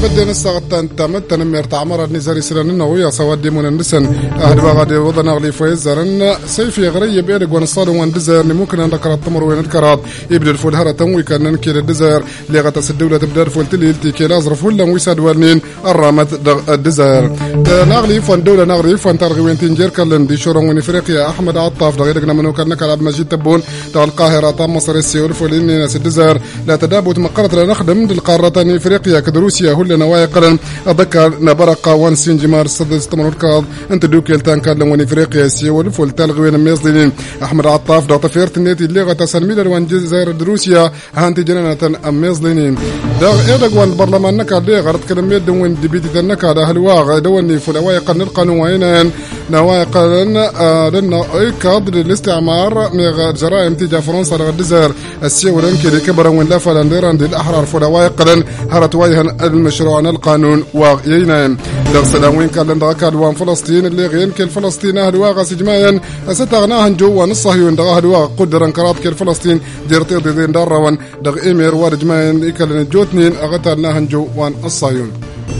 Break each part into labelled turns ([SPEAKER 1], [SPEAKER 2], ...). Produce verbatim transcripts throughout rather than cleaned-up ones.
[SPEAKER 1] بدي نستغط أنت متن ميرت عمر النزاري سلان النووية سواد ديمون النسن أهل بغادي وضن أغلي فويزرن سيفي غريب إيرق ونصاد وندزير ممكن أن ذكر التمر وين الكرات يبدأ الفول هرة تموي كان ننكر الدزير لغة الدولة تبدأ الفول تليل تيكي لازر فول ويساد والنين الرامت الدزير نغلي فان دولة نغلي فان ترغي وين تنجير كلن دي شورون وين إفريقيا أحمد عطاف دغيرقنا منو كان نكال عبد المجيد تبون دغ القاهرة تام مصر السيول فول ناس الدزير لا تدابت مقرة لنخدم للقارة إفريقيا كدروسيا هل نوايا قلن أذكر نبرقة وان سنجمار السادس تمر كاض أنت دوكيل تان وان إفريقيا سيول فول تلغوين ميزلين أحمد عطاف دغ تفيرت النيتي اللغة تسلميل وان جزائر دروسيا هانتي جنانة ميزلين دغ إيدق وان برلمان نكاد ليه غرد كلام يد وين دبيتي النكاد أهل واغ دواني فول أوايا قلن القانوين نوايا قلن لنا إيكاد للاستعمار من جرائم تيجا فرنسا لغدزير السيول انكي لكبرا وين لا فلانديران دي الأحرار فول أوايا قلن هرت وايهن المشروع القانون واغيين دغ سلاوين كان لندغ كالوان فلسطين اللي غين كل فلسطين أهل واغ سجمايا ستغناهن جوا نصهيون دغ أهل واغ قدرا كرات كل فلسطين ديرتي دين دروان دغ إيمير وارجمايا إيكالن جوتنين أغتالناهن جوان الصهيون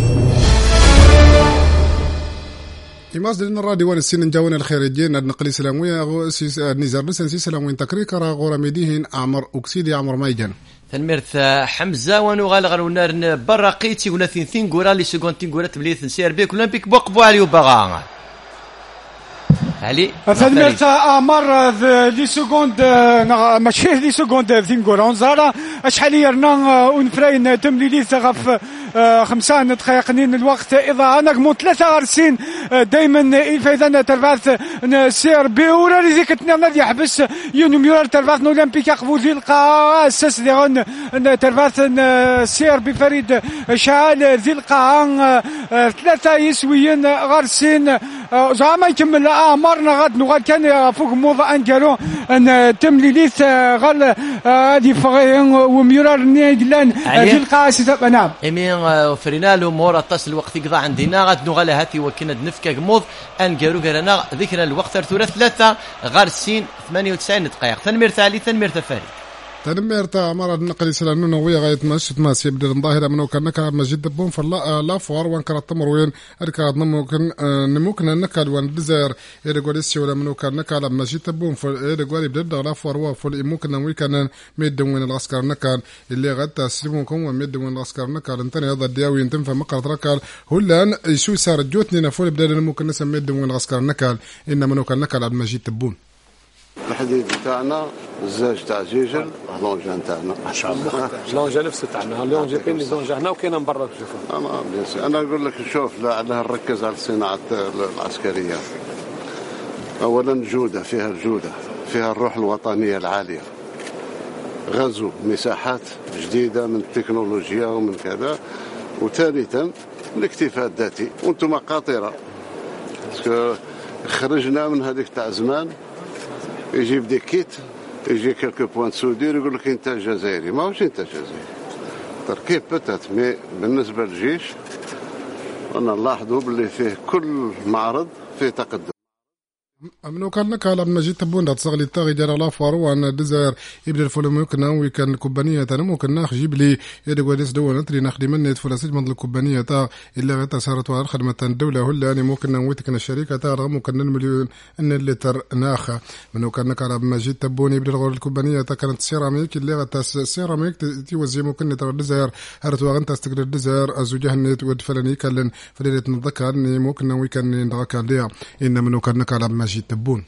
[SPEAKER 1] يماس لنا الراديو وان السين جاونا الخارجين نقلي سلاموية نزار لسان سي سلاموين تكريكا غورا ميديهن أعمر أكسيدي عمر مايجان
[SPEAKER 2] تنمرت حمزة ونغالغ ونار براقيتي ولا ثين غورا لي سكون تين غورا تبليث نسير بيك ولا بيك بوق علي وبغا علي
[SPEAKER 3] تنمرت أمر لي سكوند ماشي لي سكوند ثين غورا زارا شحال يرنا ونفرين تمليلي ثغف خمسة دقائق الوقت إذا أنا قمت ثلاثة أرسين دايما إذا تربات نسير بيورا لذيك تنام يحبس يوم يورا تربات أولمبيك يقبل ذي القاعة أساس لغن تربات نسير بفريد شعال ذي القاعة ثلاثة يسويين غرسين زعما يكمل أمرنا غد نغاد كان فوق موضع أنجلو أن تمليليث غل هذه فغيان وميورا نيجلان ذي القاعة ستبقى نعم
[SPEAKER 2] فرينالو مورا تصل الوقت يقضى عندنا غاد نغالى هاتي وكنا نفكا قموض ان قالوا قالنا ذكرنا الوقت ثلاث ثلاثة غار السين ثمانية وتسعين دقائق تنمير ثالي تنمير ثفاري
[SPEAKER 1] تنمير تا مرة نقلي سلانو نوية غاية ماشت ماس يبدأ الظاهرة منو كان نكاد مجد بون فلا لا فوار وان كرات تمروين أركاد ممكن نمكن نكاد وان دزير يرجع لسه ولا منو كان نكاد مجد بون فيرجع يبدأ لا فوار وفل ممكن نوي كان ميد وين العسكر نكاد اللي غاد تسلمكم وميد وين العسكر نكاد انتني هذا الدياوي ينتم فمقرط ركال هلان يسوي صار جوتني نفول بدأ ممكن نسمي ميد وين العسكر نكاد إن منو كان نكاد عبد المجيد تبون
[SPEAKER 4] الحديد تاعنا الزاج تاع جيجل لونجان تاعنا ما شاء الله
[SPEAKER 5] لونجا نفس تاعنا لونجا كاين لي لونجا هنا وكاين من برا تشوفوا
[SPEAKER 4] انا بيان انا نقول لك شوف لا علاه نركز على الصناعه العسكريه اولا جوده فيها الجوده فيها الروح الوطنيه العاليه غزو مساحات جديده من التكنولوجيا ومن كذا وثالثا الاكتفاء الذاتي وانتم قاطره خرجنا من هذيك تاع زمان يجيب دي كيت يجي كلكو بوان سودير يقول لك انت جزائري ماهوش انت جزائري تركيب بتات مي بالنسبه للجيش انا نلاحظوا باللي فيه كل معرض فيه تقدم
[SPEAKER 1] منو كان نكال مجيد تبون دات صغلي تاغي ديال لا فارو ان دزاير يبدا الفول ممكن وي كان كومبانيه تاع ممكن ناخ جيب لي يدغ وديس دول نتري نخدم من فلاسيج من الكومبانيه تاع الا غير تسارت على خدمه الدوله هلا يعني ممكن نويتك الشركه تاع ممكن المليون ان اللتر ناخ منو كان نكال مجيد تبون يبدا غير الكومبانيه تاع كانت سيراميك اللي غير سيراميك توزي ممكن تاع دزاير هرت وغنت استقر دزاير ازوجه نت ود فلاني كلن فليت نذكر ممكن نوي كان ندرك عليها ان منو كان نكال مجيد تبون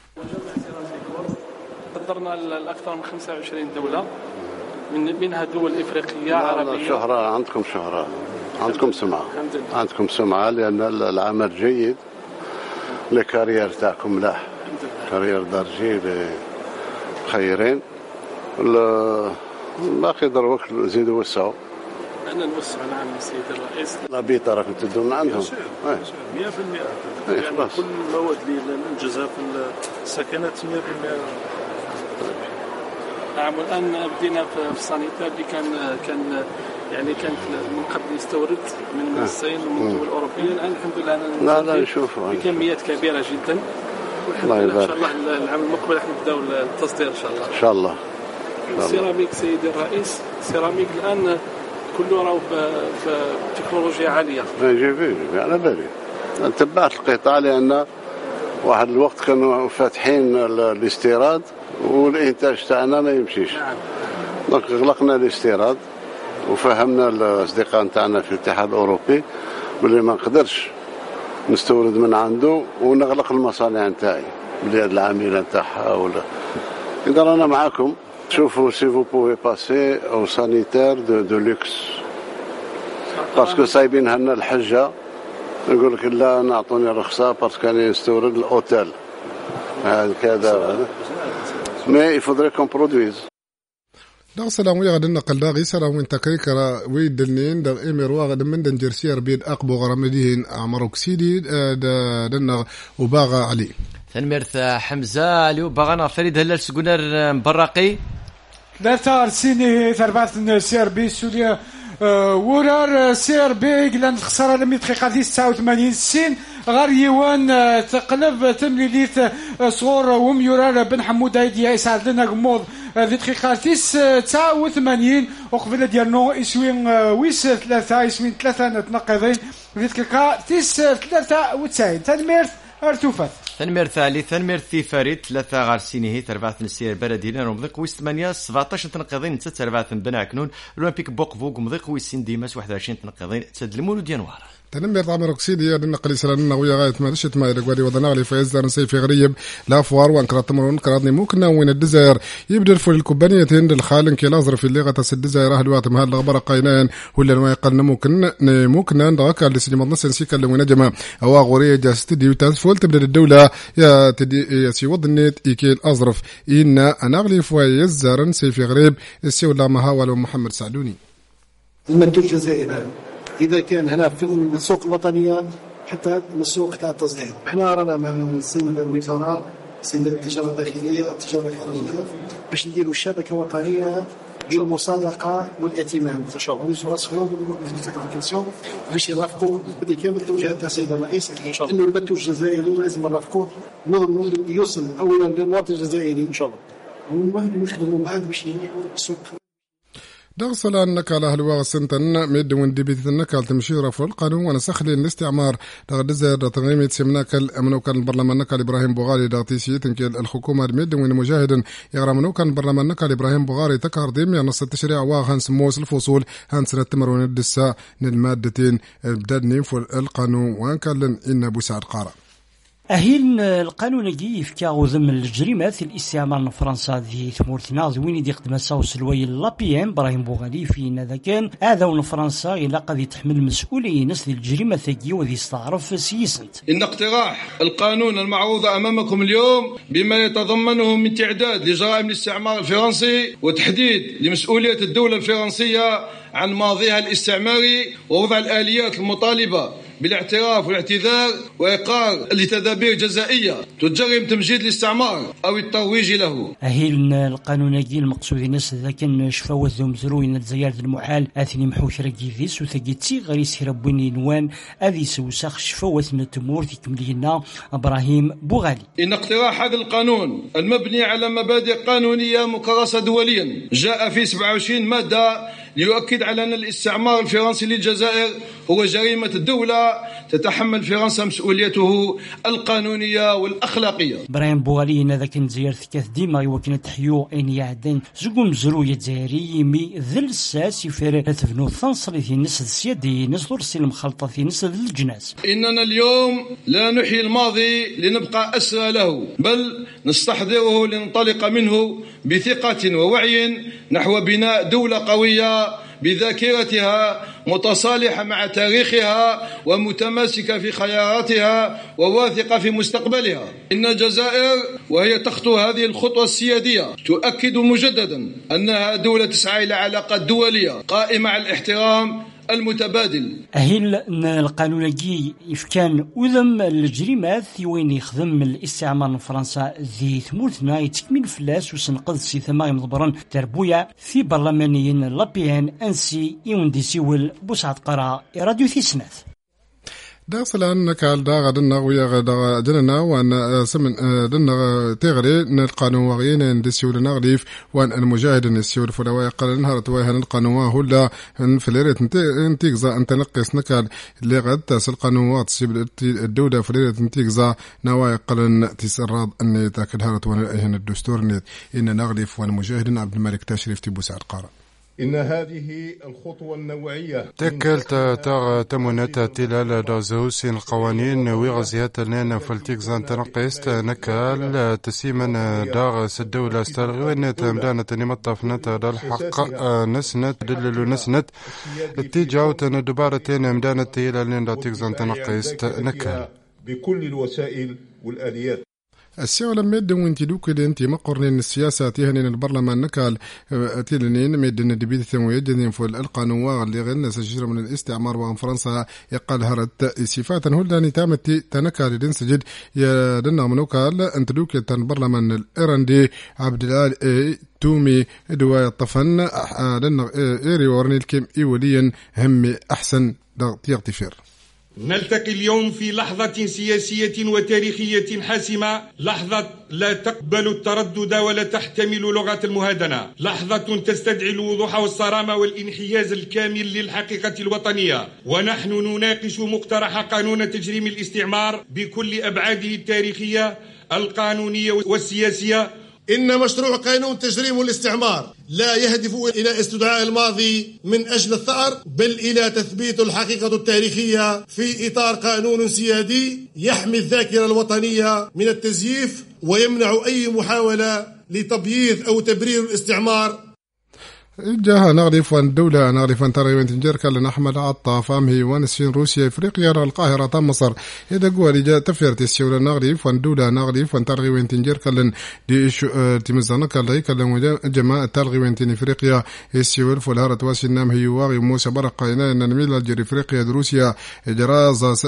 [SPEAKER 5] قدرنا الأكثر من خمسة وعشرين دولة من منها دول إفريقية عربية.
[SPEAKER 4] شهرة عندكم شهرة عندكم سمعة عندكم سمعة لأن العمل جيد الكارير تاعكم ملاح كارير درجي خيرين باقي دروك زيدوا وسعوا
[SPEAKER 5] أنا نوسع نعم سيد الرئيس
[SPEAKER 4] لا بيطة راكم تدون عندهم
[SPEAKER 5] مئة بالمئة يعني كل المواد اللي ننجزها في السكنات مئة بالمئة. نعم الآن بدينا في السانيتار اللي كان كان يعني كانت من قبل يستورد من الصين ومن الدول الأوروبية الآن الحمد لله
[SPEAKER 4] لا لا نشوفوا
[SPEAKER 5] بكميات كبيرة جدا الله يبارك إن شاء الله العام المقبل راح نبداو التصدير إن شاء الله.
[SPEAKER 4] إن شاء الله.
[SPEAKER 5] السيراميك سيدي الرئيس السيراميك الآن كله راهو بتكنولوجيا عاليه.
[SPEAKER 4] جي في جي على بالي تبعت القطاع لان واحد الوقت كانوا فاتحين الاستيراد والانتاج تاعنا ما يمشيش. نعم. دونك غلقنا الاستيراد وفهمنا الاصدقاء تاعنا في الاتحاد الاوروبي باللي ما نقدرش نستورد من عنده ونغلق المصانع نتاعي بلي العامله نتاعها ولا. اذا انا معاكم شوفوا سي فو بوفي باسي او سانيتير دو دو لوكس باسكو صايبين لنا الحجه نقول لك لا نعطوني رخصه باسكو انا نستورد الاوتيل هذا كذا مي يفضل كون برودويز.
[SPEAKER 1] داغ سلام ويا غادي نقل داغي سلام وين تكريكرا ويدلنين داغ ايمير واغد من دنجرسير بيد اقبو غرامدين عمروك سيدي دنغ وباغا علي
[SPEAKER 2] تنميرث حمزه اليو باغانا فريد هلال سكونر مبرقي
[SPEAKER 3] ثلاثة أرسيني ثربات سيربي سوريا ورار سيربي قلنا الخسارة لم يدقيقة دي تسعة وثمانين سين غار يوان تقلب تمليليث صور وميورار بن حمود هيدي يساعد لنا غموض ذي دقيقة تسعة وثمانين وقبل ديالنو يسوين ويس ثلاثة يسوين ثلاثة نتنقضين ذي دقيقة تس ثلاثة وتسعين تنميرث ارتوفات
[SPEAKER 2] تنمير ثالث تنمير ثي فريد ثلاثة غارسيني تربعة نسير بلدينا رمضيق ويس ثمانية سبعطاش تنقضين تسعة تربعة بن كنون الأولمبيك بوق فوق مضيق ويسين ديماس واحد وعشرين تنقضين تسد المولود ينوار
[SPEAKER 1] تنمير طعم روكسيدي أدنى قليل سلامنا ويا غاية ما رشت ما يدقواري وضناغلي فايز دارن سيفي غريب لافوار وانكرات تمرون كراتني ممكن وين الدزاير يبدل فول الكوبانية تند الخالن كي لازر في اللغة تسد الدزاير أهل وقت مهال الغبرة قاينان ولا ما يقلنا ممكن ممكن ندعك اللي سجى مضنس نسيك اللي وين جماعة أو غورية جاست دي وتفول تبدل الدولة يا تدي يا سي وضنيت يكيل أظرف إن أناغلي فايز زارن سيفي غريب السي ولا مهاول ومحمد سعدوني
[SPEAKER 6] المنتوج الجزائري إذا كان هنا في السوق الوطنية حتى السوق تاع التصدير احنا رانا مع سن الوزارة سن التجارة الداخلية التجارة الخارجية باش نديروا شبكة وطنية للمسابقة والاهتمام ان شاء الله باش يرافقوا بدي كامل التوجيهات تاع السيد الرئيس انه المنتوج الجزائري لازم نرافقوه يوصل اولا للمواطن الجزائري ان شاء الله ومن نخدموا معاه باش السوق
[SPEAKER 1] دغسل أنك على هالواغ سنتن ميد وين ديبيت أنك على تمشير في القانون ونسخلي الاستعمار دغ دزاير دغتغيميت سمناك الأمنو كان البرلمان نكال إبراهيم بوغاري دغتيسي تنكيل الحكومة ميد وين مجاهد يغرمنو كان البرلمان نكال إبراهيم بوغاري تكهر ديم يعني نص التشريع واغ هنس موس الفصول هنس نتمرون الدسا للمادتين بدأني في القانون وان كان إن بوسعد قارة
[SPEAKER 7] أهين القانون يجي في كاغو ضمن الجريمات الاستعمار فرنسا ذي ثمورتنا وين يدي قدم ساوس الوي لابيام ابراهيم بوغالي في هذا كان هذا ون فرنسا إلا قد يتحمل مسؤولية نسل الجريمة ثقي وذي استعرف سيسنت.
[SPEAKER 8] إن اقتراح القانون المعروض أمامكم اليوم بما يتضمنه من تعداد لجرائم الاستعمار الفرنسي وتحديد لمسؤولية الدولة الفرنسية عن ماضيها الاستعماري ووضع الآليات المطالبة بالاعتراف والاعتذار وإقرار لتدابير جزائية تجرم تمجيد الاستعمار أو الترويج له.
[SPEAKER 7] أهيل القانون يجي المقصود الناس ذاك شفاوة ذو مزروين الزيارة المحال أثني محوش رجيفيس وثقيتي غريس هربوني نوان أذي سوسخ شفاوة التمور تكملينا إبراهيم بوغالي.
[SPEAKER 8] إن اقتراح هذا القانون المبني على مبادئ قانونية مكرسة دوليا جاء في سبعة وعشرين مادة ليؤكد على أن الاستعمار الفرنسي للجزائر هو جريمة الدولة تتحمل فرنسا مسؤوليته القانونية والأخلاقية.
[SPEAKER 7] إبراهيم بوغالي هذا كان زيارة كاث ديما يوكن تحيو أين يعدن زقوم زروية زهري مي ذل الساس يفر تفنو ثنصر في نسل السيادي نصدر سلم خلطة في نسل الجناس.
[SPEAKER 8] إننا اليوم لا نحيي الماضي لنبقى أسرى له بل نستحضره لننطلق منه بثقة ووعي نحو بناء دولة قوية بذاكرتها متصالحة مع تاريخها ومتماسكة في خياراتها وواثقة في مستقبلها. إن الجزائر وهي تخطو هذه الخطوة السيادية تؤكد مجددا أنها دولة تسعى إلى علاقات دولية قائمة على الاحترام المتبادل.
[SPEAKER 7] أهل القانون جي إفكان وذم الجريمات وين يخدم الاستعمار فرنسا ذي ثمورتنا يتكمل فلاس وسنقذ سي ثماغي مضبرا تربويا في برلمانيين لابيان أنسي يوندي سيول بوسعة قراء راديو ثيسناث.
[SPEAKER 1] داخل أنك على دا غدنا ويا غدا جننا وأن سمن دنا تغري نلقانو وغيين ندسيو لنغليف وأن المجاهد نسيو الفلواء قال نهار تواه نلقانو هلا فليرة نتيجزا أنت نقص نكال اللي غد تسل قانوات سيب الدولة فليرة نتيجزا نوايا قال تسراد أن تاكل هارت وأن الدستور نت إن نغليف وأن مجاهد عبد الملك تشريف تبوسع القارة.
[SPEAKER 9] إن هذه الخطوة النوعية
[SPEAKER 10] تكلت تاغ تمونتا تلال دازوس القوانين وغزيات لنا فلتيكزان تنقيست نكال تسيمن داغ الدولة استرغوين تمدانة نمطف نتا الحق نسنت دللو نسنت التيجاو تندبارتين مدانة تلال لنا تيكزان تنقيست نكال
[SPEAKER 9] بكل الوسائل والآليات.
[SPEAKER 1] السيولة ميدن وانتي دوكي انتي مقرنين السياسة تيهنين البرلمان نكال تيلنين ميدن الدبيت ثموية جدين فول القانون اللي غنى سجر من الاستعمار وان فرنسا يقال هرت صفات هلداني تامتي تنكال لنسجد يدنا منوكال انت دوكي تن برلمان الايرندي عبد الال تومي دوايا الطفن لنا ايري ورني الكيم ايوليا هم احسن تيغتفير.
[SPEAKER 11] نلتقي اليوم في لحظة سياسية وتاريخية حاسمة، لحظة لا تقبل التردد ولا تحتمل لغة المهادنة، لحظة تستدعي الوضوح والصرامة والانحياز الكامل للحقيقة الوطنية، ونحن نناقش مقترح قانون تجريم الاستعمار بكل أبعاده التاريخية القانونية والسياسية.
[SPEAKER 12] إن مشروع قانون تجريم الاستعمار لا يهدف إلى استدعاء الماضي من أجل الثأر، بل إلى تثبيت الحقيقة التاريخية في إطار قانون سيادي يحمي الذاكرة الوطنية من التزييف ويمنع أي محاولة لتبييض أو تبرير الاستعمار.
[SPEAKER 1] جاها نغرف أن دولة نغرف أن ترغيب تنجر كلنا أحمد عطاف أمهي ونسفين روسيا إفريقيا القاهرة تم مصر إذا قوى لجاء تفيرت السيولة نغرف أن دولة نغرف أن ترغيب تنجر كلن دي إشو تمزانا كالله كلن جماعة ترغيب تن إفريقيا السيول فالهارة واسي النام هي واغي موسى برقا إنا أن نميل الجر إفريقيا روسيا جرازة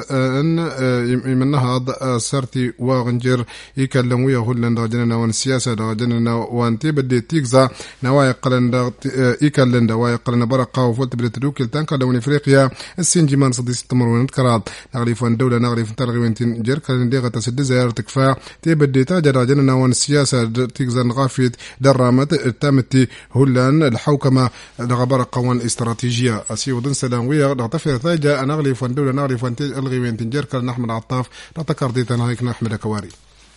[SPEAKER 1] أن منها سرتي واغنجر يكلم ويا هلن دغجننا وان السياسة دغجننا وان تبدي تيكزا نوايا قلن إيكالندا ويقلنا برقة وفلت بريتدوك التانكا دون إفريقيا السنجمان صديس التمرون كراد نغريف أن دولة نغريف ترغيب تنجر كالنديغة تسد زيارة تكفى تبدي تاجر جننا وان السياسة تيكزان غافيت درامت التامتي هلان الحوكمة دغبرقة وان استراتيجية أسيو دن سلانوية دغتفير ثاجة نغريف أن دولة نغريف أن تلغيب تنجر كالنحمد عطاف دغتكاردي تنهيك نحمد كواري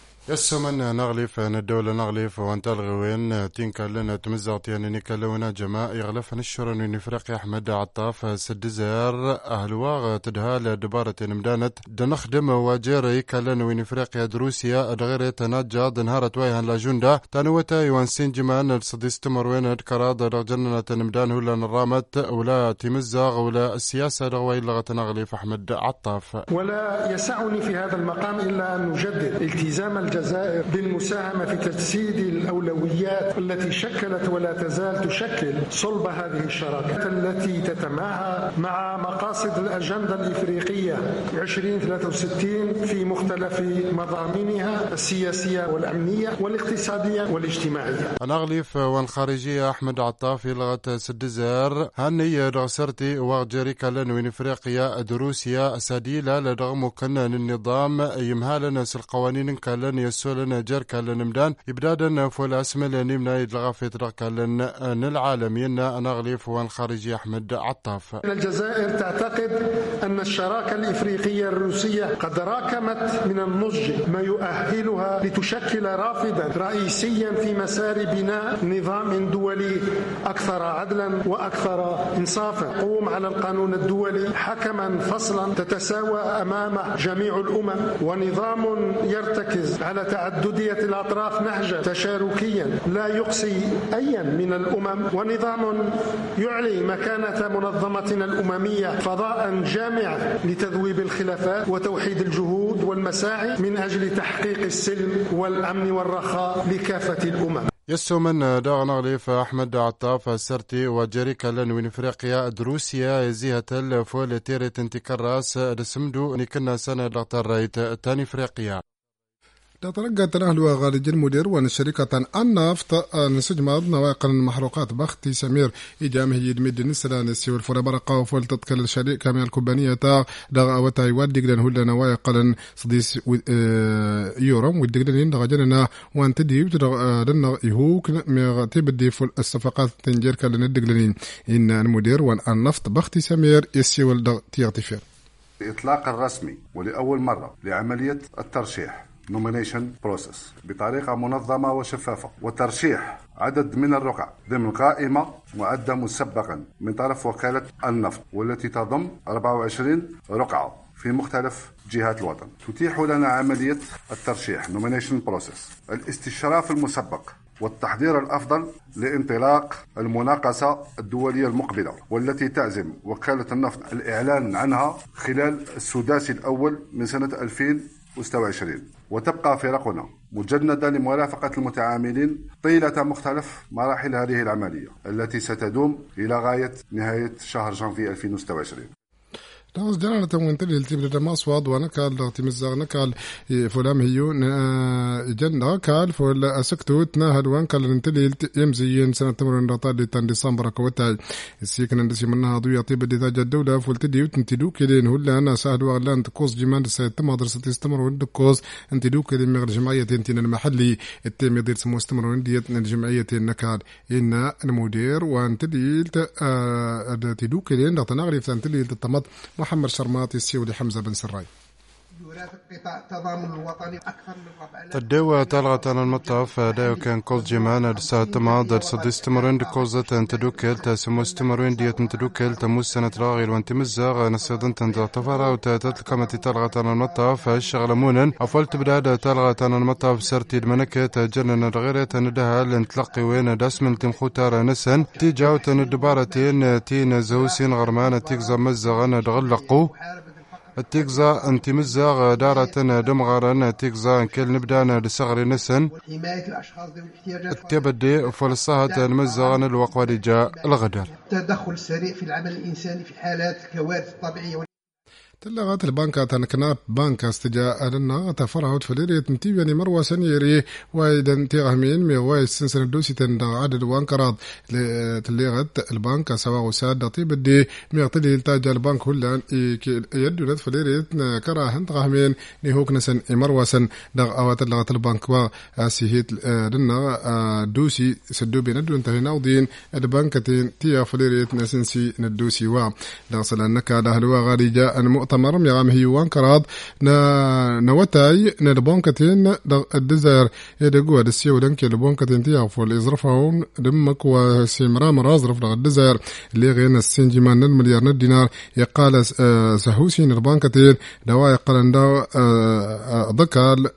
[SPEAKER 10] يسمن نغليف أن الدولة نغليف وأنت الغوين تنكا لنا تمزغت يعني نكلونا جماعة يغلف نشر أن إفريقيا أحمد عطاف سدزار أهلواغ تدهال دبارة مدانت دنخدم واجيري كالن وين إفريقيا دروسيا دغير تناجا دنهارت ويهن لاجوندا تانوتا يوان سنجمان الصديس تمروين الكراد رجننا تنمدان ولا نرامت ولا تمزغ ولا السياسة رغوي لغة نغليف أحمد عطاف.
[SPEAKER 13] ولا يسعني في هذا المقام إلا أن نجدد التزام الجزائر بالمساهمة في تجسيد الأولويات التي شكلت ولا تزال تشكل صلب هذه الشراكة التي تتماهى مع مقاصد الأجندة الإفريقية عشرين ثلاثة وستين في مختلف مضامينها السياسية والأمنية والاقتصادية والاجتماعية.
[SPEAKER 10] نغليف والخارجية أحمد عطاف لغة سدزار هني رغسرتي وغجري كالن وين إفريقيا دروسيا سديلة لدغم كنا النظام يمهالنا القوانين كالن يسولنا جر كالن مدان إبدادا فول أسمل نمنا يدلغ في طرق كالن العالمين نغليف والخارجية أحمد عطاف.
[SPEAKER 13] الجزائر تعتقد أن الشراكة الإفريقية الروسية قد راكمت من النضج ما يؤهلها لتشكل رافدا رئيسيا في مسار بناء نظام دولي أكثر عدلا وأكثر إنصافا يقوم على القانون الدولي حكما فصلا تتساوى أمام جميع الأمم ونظام يرتكز على تعددية الأطراف نهجا تشاركيا لا يقصي أيا من الأمم ونظام يعلي مكانة منظمتنا الأممية فضاء جامعا لتذويب الخلافات وتوحيد الجهود والمساعي من أجل تحقيق السلم والأمن والرخاء لكافة الأمم.
[SPEAKER 10] يسو من داغ نغليف أحمد عطاف سرتي وجري كالن وين إفريقيا دروسيا يزيها تل فول تيري تنتكراس دسمدو نكنا سنة دغتر رايت تاني إفريقيا.
[SPEAKER 1] تترقى الأهل وغالج المدير والشركة النفط نسج ماض نواقل المحروقات بختي سمير إجامه يدمد النسلان السيول فربرقا وفول تتكل الشركة من الكوبانية دغا وتاي ودقلن هلا نواقل صديس يورم ودقلن دغجننا وان تدي لنا يهوك تبدي فول الصفقات تنجر كلن الدقلنين إن المدير وان النفط بختي سمير السيول دغ تيغتفير.
[SPEAKER 14] الإطلاق الرسمي ولأول مرة لعملية الترشيح nomination process بطريقة منظمة وشفافة وترشيح عدد من الرقع ضمن قائمة معدة مسبقا من طرف وكالة النفط والتي تضم أربعة وعشرين رقعة في مختلف جهات الوطن. تتيح لنا عملية الترشيح nomination process الاستشراف المسبق والتحضير الأفضل لانطلاق المناقصة الدولية المقبلة والتي تعزم وكالة النفط الإعلان عنها خلال السداسي الأول من سنة ألفين وستة وعشرين. وتبقى فرقنا مجندة لمرافقة المتعاملين طيلة مختلف مراحل هذه العملية التي ستدوم إلى غاية نهاية شهر جانفي ألفين وستة وعشرين.
[SPEAKER 1] داوز جانا تمونتلي التيم لدما صواد وانا كال دغتي مزاغ نكال فلام هيو جندا كال فول اسكتوت ناهد وان كال نتلي يمزيين سنه تمرن رطا دي تان ديسمبر كوتا السيكن ندسي منها ضو يطيب دي تاج الدوله فول تدي وتنتدو كدين هلا انا ساعد ولا انت كوز جيمان سيت مدرسه تستمر ود كوز انتدو كدين مغ جمعيه تنتين المحلي التيم يدير سمو استمر دي الجمعيه نكال ان المدير وان تدي تدو كدين دغتناغري تنتلي تطمط محمد شرماطي السيولي حمزة بن سراي.
[SPEAKER 15] يرافق قطاع التضامن الوطني أكثر من ربع.
[SPEAKER 10] الدواء تلغت عن المطاف دايو كان كوز جيمان درسا تماضر صد استمرين دكوزة تدوكل تسمو استمرين ديت تدوكل تموز سنة راغيل وانت مزاغ نسيدن تنتظفر وتاتت الكامتي تلغت عن المطاف الشغل مونن أفولت بداية تلغت عن المطاف سرتي المنكة تجنن الغيرة تندها لنتلقي وين داس من تمخوتار نسن تيجاو تندبارتين تين زوسين غرمان تيكزا مزاغن دغلقو التيكزا انت مزاغ دارة دمغارن تيكزا كل نبدانا لصغر نسن التبدي فلصهة المزاغن الوقوة جاء الغدر
[SPEAKER 15] التدخل السريع في العمل الإنساني في حالات الكوارث الطبيعية.
[SPEAKER 1] تلغت البنكة تنكناب بنكة استجاء لنا تفرعت فليرية نتيبياني مروة سنيري وايدن تيغهمين ميغواي السنسن الدوسي تندغ عدد وانكراد تلغت البنكة سواء وساد طيب الدي ميغتلي التاجة البنك هلان يدولت فليرية كراهن تغهمين نيهوك نسن مروة سن دغ أو تلغت البنك واسيهيت لنا دوسي سدو بين الدو انتهي ناوضين البنكة تيغ فليرية نسنسي ندوسي وا دغ سلانك دهلوا غالي جاء مؤتمر ميغام هيوان كراد نا نوتاي نلبونكتين الدزاير يدقوا السيو دنك البونكتين تيعرفوا الإزرفهم دمك وسيمرام رازرف لغ الدزاير اللي غينا السنجمان المليار الدينار يقال سهوسين البونكتين دواء يقال دا ذكال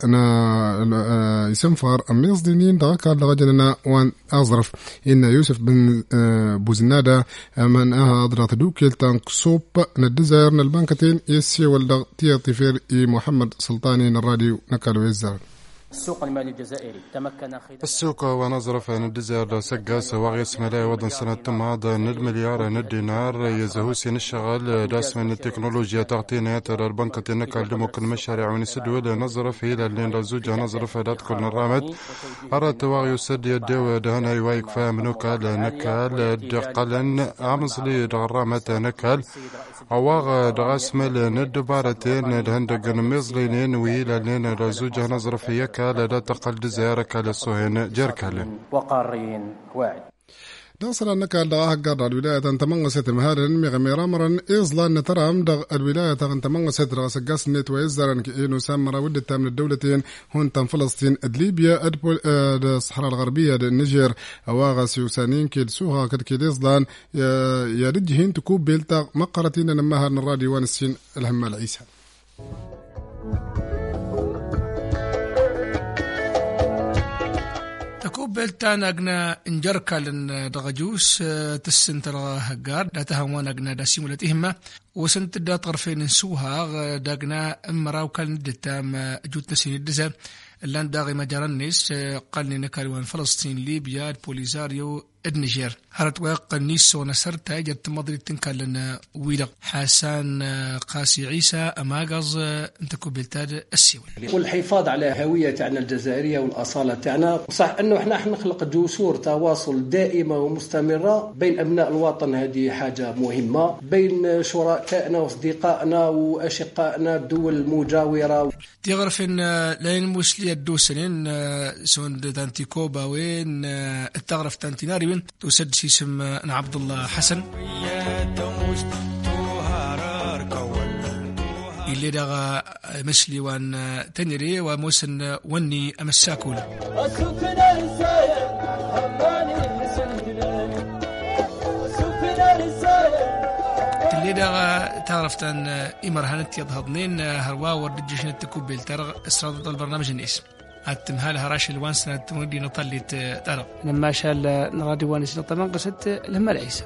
[SPEAKER 1] نا يسنفر أميز دينين ذكال لغجننا وان أزرف إن يوسف بن بوزنادة من أهدرات دوكيل تانك صوب ندزاير نلبونكتين يسي والدغ تيطفير محمد سلطاني الراديو نكالو يزار.
[SPEAKER 16] السوق المالي الجزائري تمكن خلال
[SPEAKER 10] السوق ونظرف أن الجزائر سجاس وغيس ملاي وضن سنة تماضى ند مليار ند دينار يزهوسي نشغل داس من التكنولوجيا تعطينا ترى البنكة نكال دموك المشاريع ونسدول نظرف إلى اللين رزوجة نظرف دات كل نرامت أراد واغيو سد يدو دهنا يوايك فهم نكال نكال دقلن عمزلي دغرامت نكال أواغ دغاس مل ند بارتين دهندق مزلين ويلا لين رزوجة نظرف يك لا تقل زيارك للصهين جركالين
[SPEAKER 16] وقارين واعد
[SPEAKER 1] نصل أنك دغاه قرر الولاية تمنغست مهارا مغميرا مرا إزلا نترام دغ الولاية تمنغست رأس قاس نت ويزرا إنو سامرا ودتا من الدولتين هون تم فلسطين ليبيا أدبول الصحراء الغربية النيجر أواغا سيوسانين كيل سوها كدكيل إزلان يرجهين تكوب بيلتا مقرتين نمهر نرادي وانسين الهمال عيسى
[SPEAKER 17] تكوب بلتان أجنا إنجركا لن دغجوس تسنتر هجار داتها وانا أجنا داسيم ولتهما وسنت دا طرفين نسوها داجنا امرا وكان دتام جوت تسين الدزا اللان داغي مجرنس قالني نكالوان فلسطين ليبيا بوليزاريو النيجير هرت واق نيسو نسر تاجر تمضي تنكلن ويلق حسن قاسي عيسى أماغز انتكو بالتاد السيول.
[SPEAKER 18] والحفاظ على هوية تاعنا الجزائرية والأصالة تاعنا، صح أنه احنا نخلق جسور تواصل دائمة ومستمرة بين أبناء الوطن، هذه حاجة مهمة، بين شركائنا وأصدقائنا وأشقائنا الدول المجاورة.
[SPEAKER 17] تغرفين لين موسلي الدوسنين سون دانتيكوبا وين التغرف تانتيناري وين تسد اسم عبد الله حسن اللي دغا مسلي وان تنري وموسن وني امساكول اللي دغا تعرفت ان امرهنت يضهضنين هروا وردجشن التكوبيل ترغ اسراد البرنامج الاسم التمهال هراش الوانس تمودي نطلت ترى
[SPEAKER 19] لما شال نرادي وانس طبعا قصت لما العيسى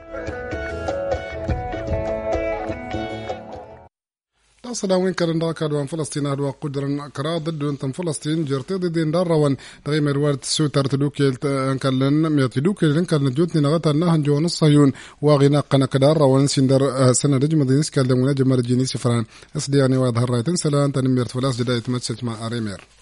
[SPEAKER 1] صدا وين كان راكد وان فلسطين هذا قدرا كرا ضد انت فلسطين جرتي ضد دروان دغيمر وارد سوتر تدوكيل كان ميتدوكيل كان جوتني نغتا نهن جون الصهيون وغنا قنا كدار وان سندر سنه رجم دينس كان جمر جيني سفران اسدياني وظهر رايتن سلام تنمير فلاس جدايه تمسك مع اريمير